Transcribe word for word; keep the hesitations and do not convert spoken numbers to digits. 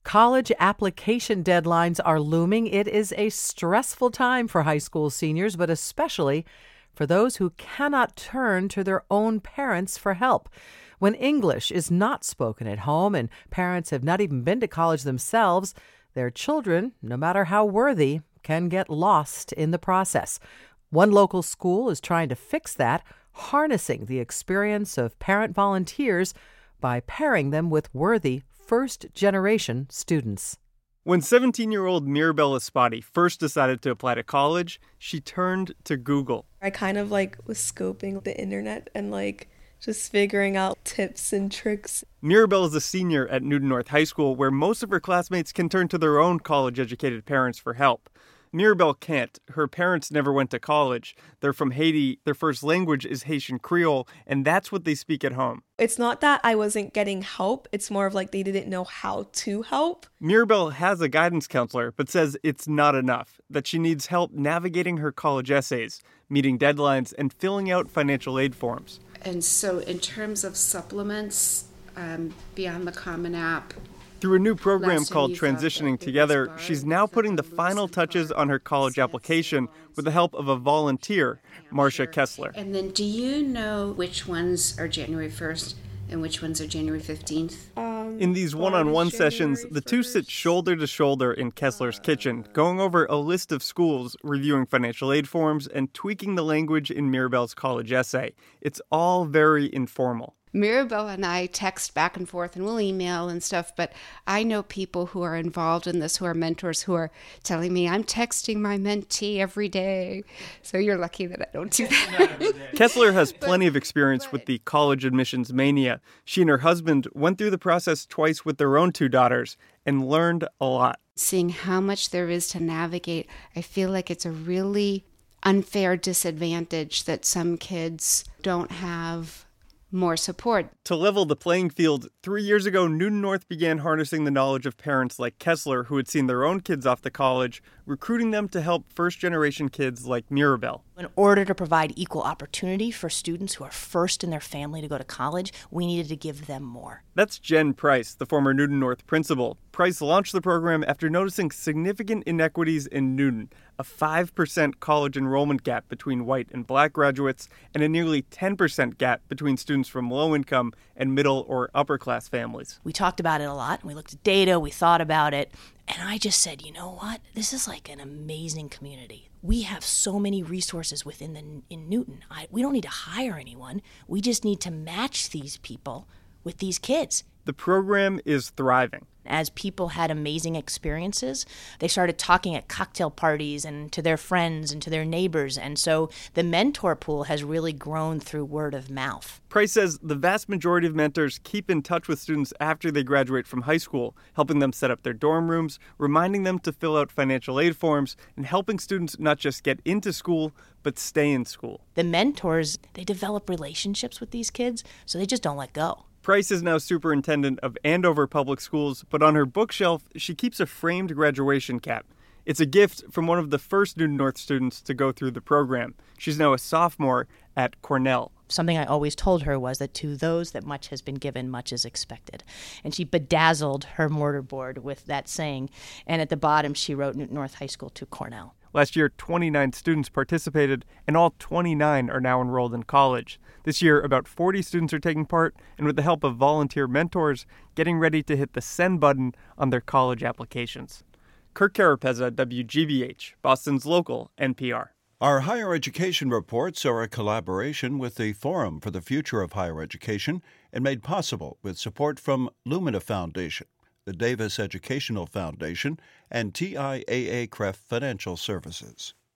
College application deadlines are looming. It is a stressful time for high school seniors, but especially for those who cannot turn to their own parents for help. When English is not spoken at home and parents have not even been to college themselves, their children, no matter how worthy, can get lost in the process. One local school is trying to fix that, harnessing the experience of parent volunteers by pairing them with worthy first-generation students. When seventeen-year-old Mirabelle Espati first decided to apply to college, she turned to Google. I kind of like was scoping the internet and like just figuring out tips and tricks. Mirabelle is a senior at Newton North High School, where most of her classmates can turn to their own college-educated parents for help. Mirabelle can't. Her parents never went to college. They're from Haiti. Their first language is Haitian Creole, and that's what they speak at home. It's not that I wasn't getting help. It's more of like they didn't know how to help. Mirabelle has a guidance counselor, but says it's not enough, that she needs help navigating her college essays, meeting deadlines, and filling out financial aid forms. And so in terms of supplements, um, Beyond the Common App, through a new program called Transitioning Together, she's now putting the final touches on her college application with the help of a volunteer, Marcia Kessler. And then do you know which ones are January first and which ones are January fifteenth? Um, in these one-on-one sessions, the two sit shoulder to shoulder in Kessler's kitchen, going over a list of schools, reviewing financial aid forms, and tweaking the language in Mirabelle's college essay. It's all very informal. Mirabelle and I text back and forth, and we'll email and stuff, but I know people who are involved in this, who are mentors, who are telling me, I'm texting my mentee every day. So you're lucky that I don't do that. Kessler has plenty of experience with the college admissions mania. She and her husband went through the process twice with their own two daughters and learned a lot. Seeing how much there is to navigate, I feel like it's a really unfair disadvantage that some kids don't have more support. To level the playing field, three years ago, Newton North began harnessing the knowledge of parents like Kessler who had seen their own kids off to college, recruiting them to help first-generation kids like Mirabelle. In order to provide equal opportunity for students who are first in their family to go to college, we needed to give them more. That's Jen Price, the former Newton North principal. Price launched the program after noticing significant inequities in Newton, a five percent college enrollment gap between white and black graduates, and a nearly ten percent gap between students from low-income and middle or upper-class families. We talked about it a lot. We looked at data. We thought about it. And I just said, you know what? This is like an amazing community. We have so many resources within the in Newton. I, we don't need to hire anyone. We just need to match these people with these kids. The program is thriving. As people had amazing experiences, they started talking at cocktail parties and to their friends and to their neighbors. And so the mentor pool has really grown through word of mouth. Price says the vast majority of mentors keep in touch with students after they graduate from high school, helping them set up their dorm rooms, reminding them to fill out financial aid forms, and helping students not just get into school, but stay in school. The mentors, they develop relationships with these kids, so they just don't let go. Price is now superintendent of Andover Public Schools, but on her bookshelf, she keeps a framed graduation cap. It's a gift from one of the first Newton North students to go through the program. She's now a sophomore at Cornell. Something I always told her was that to those that much has been given, much is expected. And she bedazzled her mortarboard with that saying. And at the bottom, she wrote Newton North High School to Cornell. Last year, twenty-nine students participated, and all twenty-nine are now enrolled in college. This year, about forty students are taking part, and with the help of volunteer mentors, getting ready to hit the send button on their college applications. Kirk Carapezza, W G B H, Boston's local N P R. Our higher education reports are a collaboration with the Forum for the Future of Higher Education and made possible with support from Lumina Foundation, the Davis Educational Foundation, and T I A A C R E F Financial Services.